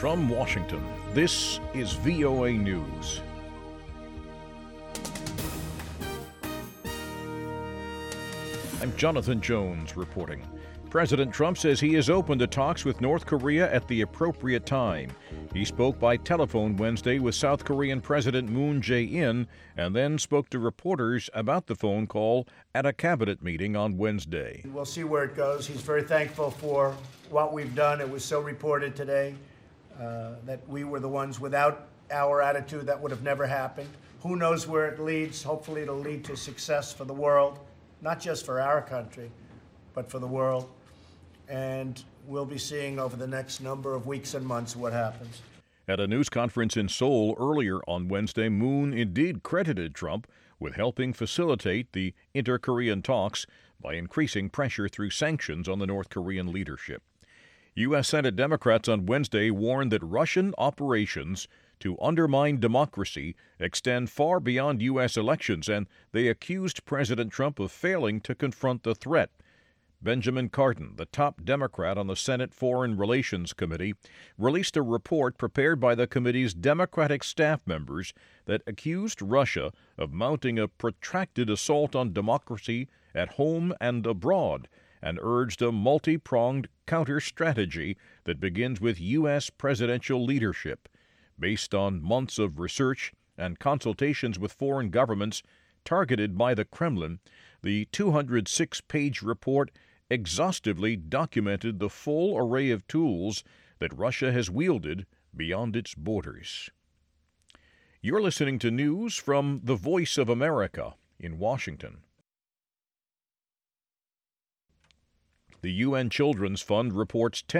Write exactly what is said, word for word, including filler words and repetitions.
From Washington, this is V O A News. I'm Jonathan Jones reporting. President Trump says he is open to talks with North Korea at the appropriate time. He spoke by telephone Wednesday with South Korean President Moon Jae-in and then spoke to reporters about the phone call at a cabinet meeting on Wednesday. We'll see where it goes. He's very thankful for what we've done. It was so reported today uh, that we were the ones without our attitude that would have never happened. Who knows where it leads? Hopefully it'll lead to success for the world, not just for our country, but for the world. And we'll be seeing over the next number of weeks and months what happens. At a news conference in Seoul earlier on Wednesday, Moon indeed credited Trump with helping facilitate the inter-Korean talks by increasing pressure through sanctions on the North Korean leadership. U S. Senate Democrats on Wednesday warned that Russian operations to undermine democracy extend far beyond U S elections, and they accused President Trump of failing to confront the threat. Benjamin Cardin, the top Democrat on the Senate Foreign Relations Committee, released a report prepared by the committee's Democratic staff members that accused Russia of mounting a protracted assault on democracy at home and abroad, and urged a multi-pronged counter-strategy that begins with U S presidential leadership. Based on months of research and consultations with foreign governments targeted by the Kremlin, the two hundred six page report exhaustively documented the full array of tools that Russia has wielded beyond its borders. You're listening to news from the Voice of America in Washington. The U N Children's Fund reports ten